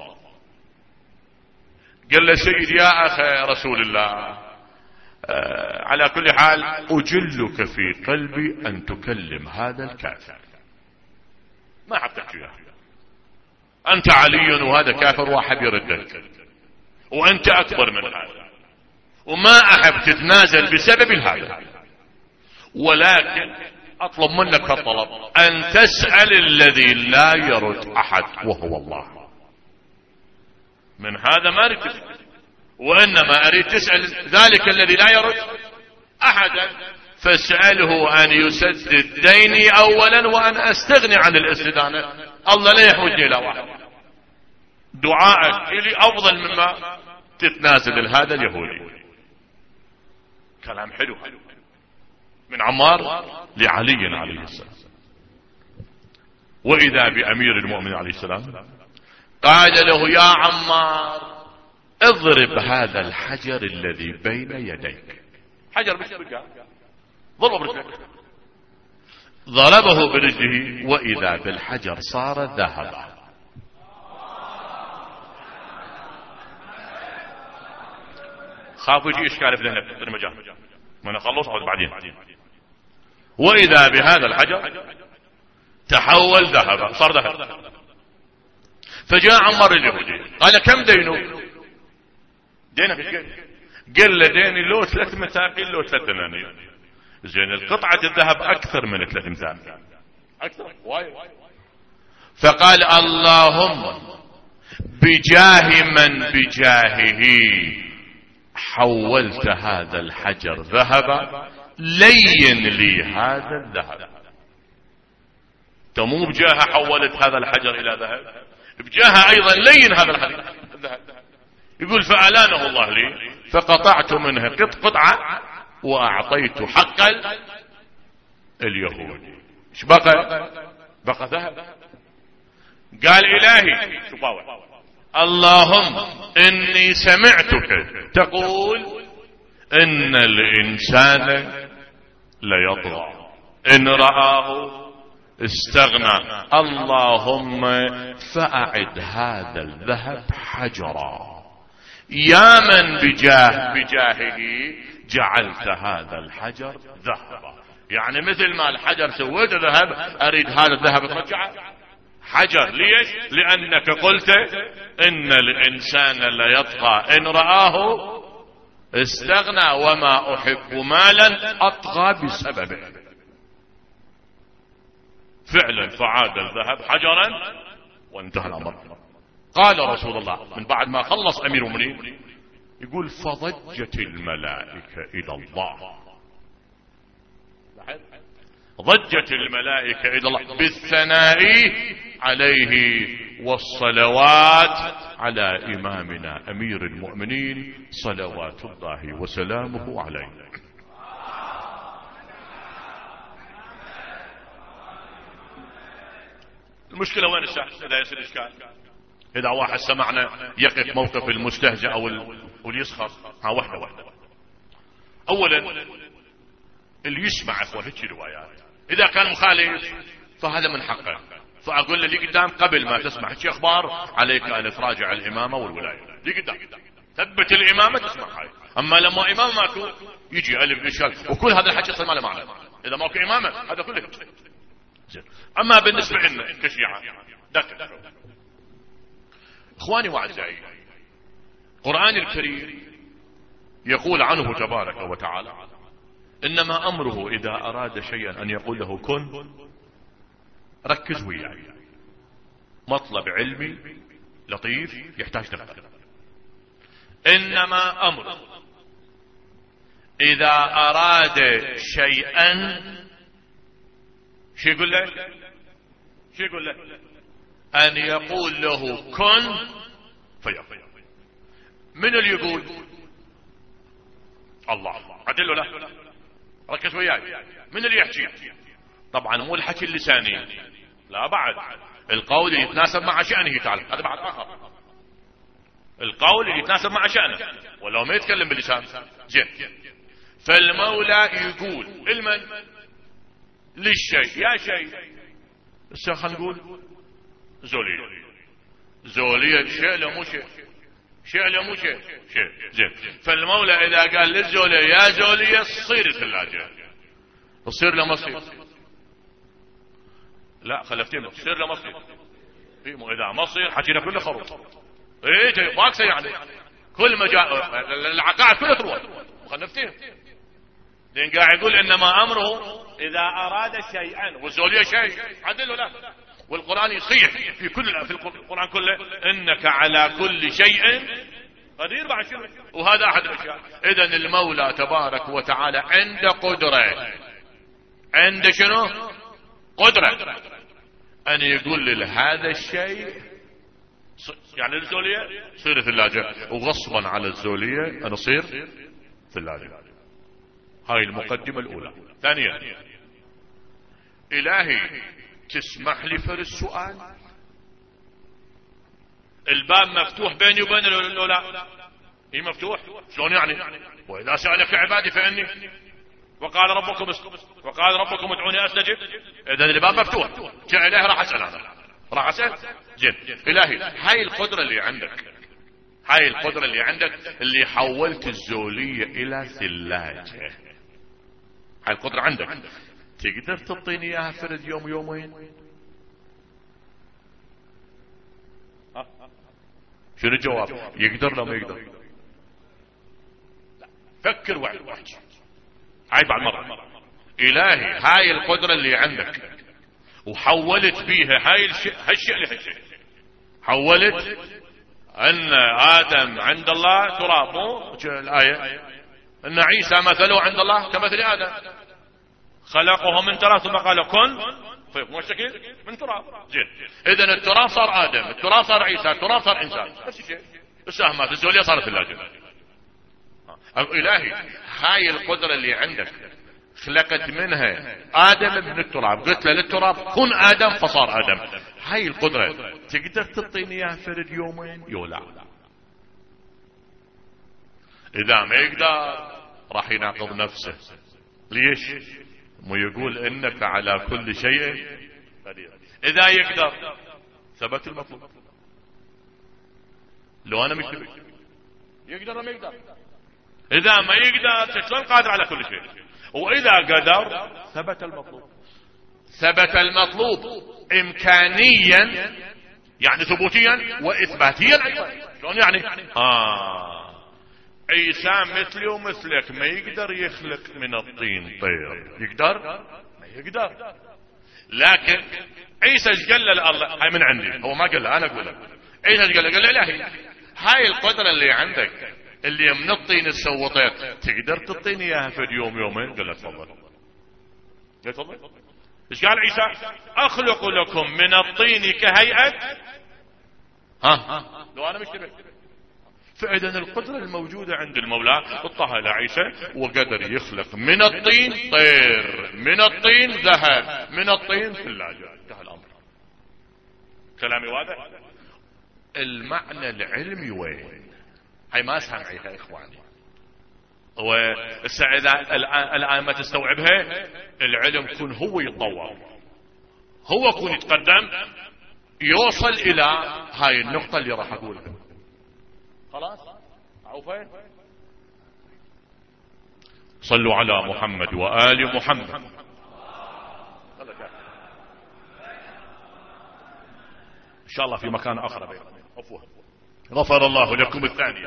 قال له سيد يا أخي رسول الله آه على كل حال أجلك في قلبي أن تكلم هذا الكافر، ما حبتك يا أخي، أنت علي وهذا كافر واحد يردك وأنت أكبر من هذا وما أحب تتنازل بسبب هذا، ولكن أطلب منك الطلب أن تسأل الذي لا يرد أحد وهو الله. من هذا ما أريد تسأل، وإنما أريد تسأل ذلك الذي لا يرد أحدا، فاسأله أن يسدد ديني أولا وأن أستغني عن الاستدانة. الله لا يحوجني إلى واحد. دعائك إلي أفضل مما تتنازل هذا اليهودي. كلام حلو من عمار لعلي عليه السلام. وإذا بأمير المؤمنين عليه السلام قال له يا عمار اضرب هذا الحجر الذي بين يديك. حجر مش بقى ضربه برجلك. ضربه برجله وإذا بالحجر صار ذهبا. خافوا يجي إشكال في ذهنك في المجال ما نخلص عود بعدين. وإذا بهذا الحجر تحول ذهبا، صار ذهب. فجاء عمار اليهودي قال كم دينه؟ دينك ايش قال؟ قال له ديني لو ثلاث مثاقيل لو ثلاث دنانير. زين القطعة الذهب أكثر من ثلاث مثاقيل أكثر وايد. فقال اللهم بجاه من بجاهه حولت هذا الحجر ذهبا لين لي هذا الذهب. مو بجاهه حولت هذا الحجر إلى ذهب، بجاهه أيضا لين هذا الحجر الذهب. يقول فألانه الله لي فقطعت منها قطعة وأعطيت حق اليهود. ايش بقى؟ بقى ذهب. قال إلهي شوفوا اللهم إني سمعتك تقول إن الإنسان ليطغى إن رآه استغنى. اللهم فأعد هذا الذهب حجرا يا من بجاه بجاهه جعلت هذا الحجر ذهبا. يعني مثل ما الحجر سويته ذهب أريد هذا الذهب ترجعه حجر. ليش؟ لأنك قلت إن الإنسان ليطغى إن رآه استغنى وما أحب مالا أطغى بسببه. فعلا فعاد الذهب حجرا وانتهى الأمر. قال رسول الله من بعد ما خلص أمير المؤمنين يقول فضجت الملائكة إلى الله، ضجت الملائكة إلى الله بالثناء عليه والصلوات على إمامنا أمير المؤمنين صلوات الله وسلامه عليه. المشكلة وين الشاهد؟ إذا يصير إشكال، إذا واحد سمعنا يقف موقف المستهزئ أو اليسخر، ها واحدة واحدة. أولا اللي يسمع أخوة هيك روايات إذا كان مخالف فهذا من حقه، فأقول له لي قدام قبل ما تسمع هيك أخبار عليك أن تراجع الإمامة والولاية. لي قدام ثبت الإمامة تسمع هاي. أما لما إمام ماكو يجي ألف إشكال، وكل هذا الحكي يصير ما له معنى إذا ماكو إمامة. هذا كله زين. أما بالنسبة لنا كشيعة دكت. إخواني وأعزائي، القرآن الكريم يقول عنه تبارك وتعالى: إنما أمره إذا أراد شيئا أن يقول له كن. ركز وياي، مطلب علمي لطيف يحتاج تفكير. إنما أمره إذا أراد شيئا، شو يقول له؟ شو يقول له؟ أن يقول له كن فيكون. من اللي يقول؟ الله. عدل له لا، ركز وياي. من اللي يحكي؟ طبعا مو الحكي اللساني، لا، بعد القول اللي يتناسب مع شأنه تعالى، هذا بعد آخر. القول اللي يتناسب مع شأنه ولو ما يتكلم باللسان. زين. فالمولى يقول المن للشيء، يا شيء. هسه خلينا نقول زولية. زولية شيء لا مو شيء، شيء لا مو شيء، شيء. زين. فالمولى إذا قال للزولية يا زولية صير الثلاجة، تصير لا ما تصير؟ لا خلفتين، تصير لا ما تصير؟ إذا ما تصير حكينا كله خروط. ايه جاي باكسه يعني كل ما جاء العقائد كلها تروح مخنفتين. لان قاعد يقول انما امره اذا اراد شيئا، والزوليه شيء عدل ولا. والقران يصيح في كل في القران كله انك على كل شيء قدير. بعد شنو؟ وهذا احد الاشياء. اذا المولى تبارك وتعالى عنده قدره، عنده شنو؟ قدره ان يقول لهذا الشيء يعني الزولية صير ثلاجة، وغصبا على الزولية أنا صير ثلاجة. هاي المقدمة الأولى. ثانيا، إلهي تسمح لي فر السؤال؟ الباب مفتوح بيني وبين الأولى. هي مفتوح شلون يعني؟ وإذا سألك عبادي فإني وقال ربكم وقال ربكم ادعوني أستجب. إذا الباب مفتوح، جاء إلهي راح أسأل أنا، راح أسأل. زين. إلهي هاي القدرة اللي عندك، هاي القدرة اللي عندك اللي حولت الزولية إلى ثلاجة، هاي القدرة عندك، تقدر تعطيني إياها فرد يوم يومين؟ شنو الجواب؟ يقدر لو ما يقدر؟ فكر واحكي. هاي بعد مرة. إلهي هاي القدرة اللي عندك وحولت بيها هاي الشيء، هالشيء لهالشيء، حولت ان ادم عند الله تراب، مو الايه ان عيسى مثله عند الله كمثل ادم، خلقه من تراب ثم قال كن فيكون. الشكل من تراب. زين. اذا التراب صار ادم، التراب صار عيسى، التراب صار انسان، نفس الشيء. السهمات الزوليه صارت ثلاجه. الهي هاي القدره اللي عندك خلقت منها آدم من التراب، قلت له للتراب كن آدم فصار آدم. هاي القدرة تقدر تعطيني اياها فرد يومين؟ يولا. إذا ما يقدر راح يناقض نفسه. ليش؟ مو يقول إنك على كل شيء قدير. إذا يقدر ثبت المطلوب. لو أنا مش يقدر ما يقدر. إذا ما يقدر شلون قادر على كل شيء؟ وإذا قدر ثبت المطلوب. ثبت المطلوب إمكانيا يعني ثبوتيا وإثباتيا أيضا. شلون يعني؟ آه عيسى مثلي ومثلك ما يقدر يخلق من الطين طير، يقدر؟ ما يقدر. لكن عيسى ايش قال له الله؟ هاي من عندي، هو ما قال له، أنا أقول لك. عيسى ايش قال له؟ قال له إلهي هاي القدرة اللي عندك اللي من الطين السوطيت تقدر تعطيني اياها في يوم يومين؟ قال له تفضل. قال تفضل. ايش قال عيسى؟ اخلق لكم من الطين كهيئة ها لو انا مش تبع. فاذا القدرة الموجودة عند المولى اطها الى عيسى وقدر يخلق من الطين طير، من الطين ذهب، من الطين ثلاجة. انتهى الامر. كلامي واضح؟ المعنى العلمي وين؟ هاي ما سامعيها يا اخواني. والسعادة الان ما تستوعبها، العلم كون هو يتطور، هو كون يتقدم، يوصل الى هاي النقطة اللي راح اقولها. خلاص عوفين. صلوا على محمد وآل محمد. إن شاء الله في مكان آخر بينكم. غفر الله لكم. الثانية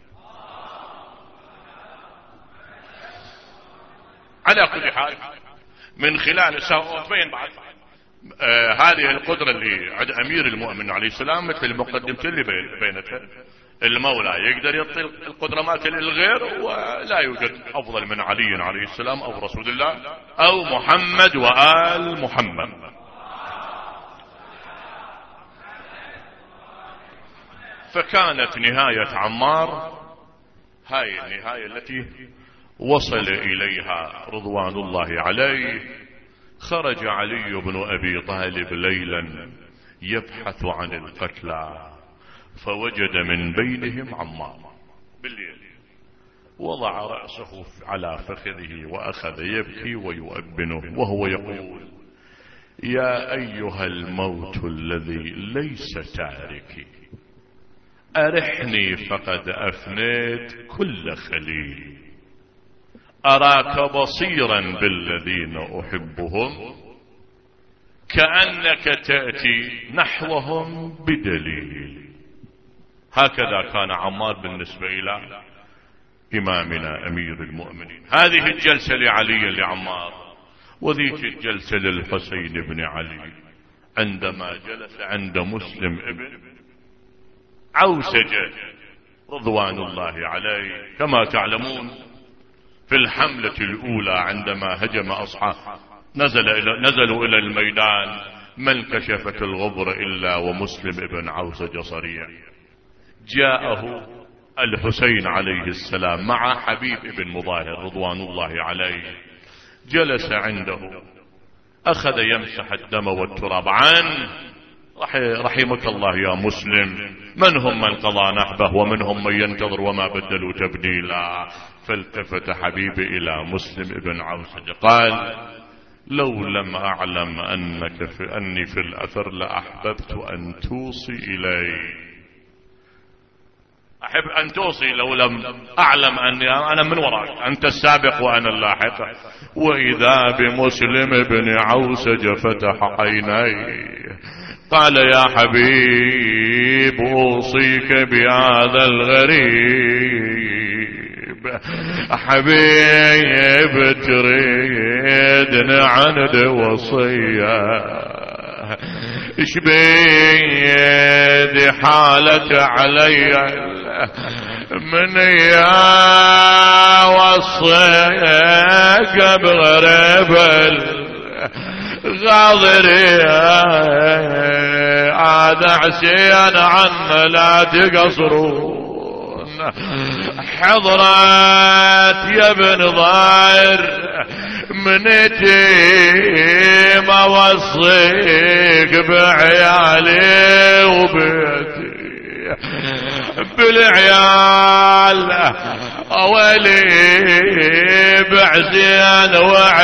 على كل حال من خلال سأتبين بعد آه هذه القدرة اللي عند أمير المؤمن عليه السلام مثل المقدمة اللي بينتها. المولى يقدر يعطي القدرة مات للغير، ولا يوجد أفضل من علي عليه السلام أو رسول الله أو محمد وآل محمد. فكانت نهاية عمار هاي النهاية التي وصل إليها رضوان الله عليه. خرج علي بن أبي طالب ليلا يبحث عن القتلى، فوجد من بينهم عمار بالليل، وضع رأسه على فخذه وأخذ يبكي ويؤبنه وهو يقول: يا أيها الموت الذي ليس تاركي، أرحني فقد أفنيت كل خليل، أراك بصيرا بالذين أحبهم، كأنك تأتي نحوهم بدليل. هكذا كان عمار بالنسبة إلى إمامنا أمير المؤمنين. هذه الجلسة لعلي لعمار، وذيك الجلسة للحسين بن علي عندما جلس عند مسلم ابن عوسجة رضوان الله عليه. كما تعلمون في الحملة الأولى عندما هجم أصحاب نزل إلى نزلوا إلى الميدان، ما انكشفت الغبر إلا ومسلم ابن عوسجة صريع. جاءه الحسين عليه السلام مع حبيب ابن مظاهر رضوان الله عليه، جلس عنده، أخذ يمسح الدم والتراب عنه. رحمك الله يا مسلم، من هم من قضى نحبه ومنهم من ينتظر وما بدلوا تبديلا. فالتفت حبيبي إلى مسلم ابن عوسجة قال: لو لم أعلم أنك في أني في الأثر لأحببت أن توصي إلي. أحب أن توصي لو لم أعلم أني أنا من وراك، أنت السابق وأنا اللاحق. وإذا بمسلم بن عوسجة فتح عينيه قال: يا حبيب، أوصيك بهذا الغريب، حبيب تريدني عند وصية، ايش بيدي حالة علي من يا وصيك بغريب غاضري عاد عسين عنا لا تقصرون، حضرت يا ابن ضاير منتي ما وصيك بعيالي وبيتي بالعيال أولي بعزين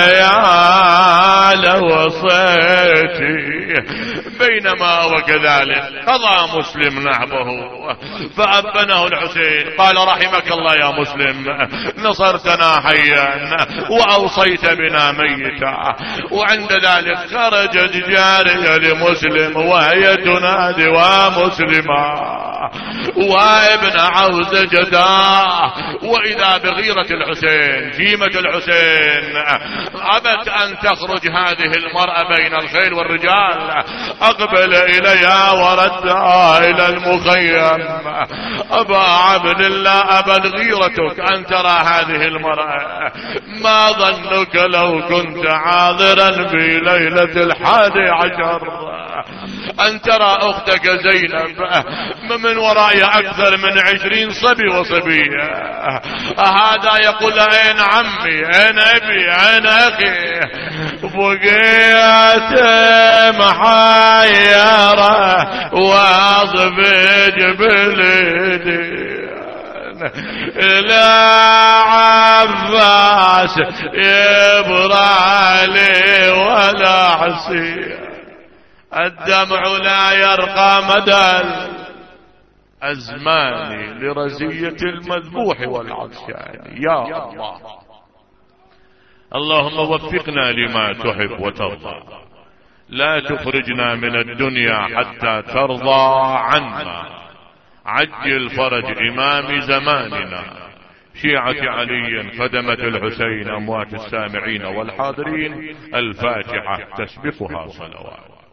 وعيال وصيتي. بينما وكذلك قضى مسلم نحبه فأبنه الحسين قال: رحمك الله يا مسلم، نصرتنا حيا وأوصيت بنا ميتا. وعند ذلك خرجت جارية لمسلم وهي تنادي: ومسلما وابن عوسجة. وإذا بغيرة الحسين جيمة الحسين أبت أن تخرج هذه المرأة بين الخيل والرجال، أقبل إليها وردها إلى المخيم. أبا عبد الله، أبا غيرتك أن ترى هذه المرأة، ما ظنك لو كنت عاذرا في ليلة الحادي عشر أن ترى أختك زينب من ورائي أكثر من عشرين صبي وصبية. هذا يقول: أين عمي، أين أبي، أين أخي؟ بقيت محيرة واضبج بلدي لا عباس يبرالي ولا عسير، الدمع لا يرقى مدى الأزمان لرزية المذبوح والعطشان. يا الله، اللهم وفقنا لما تحب وترضى، لا تخرجنا من الدنيا حتى ترضى عنا. عجل فرج إمام زماننا شيعة علي خدمة الحسين أموات السامعين والحاضرين. الفاتحة تسبقها صلوات.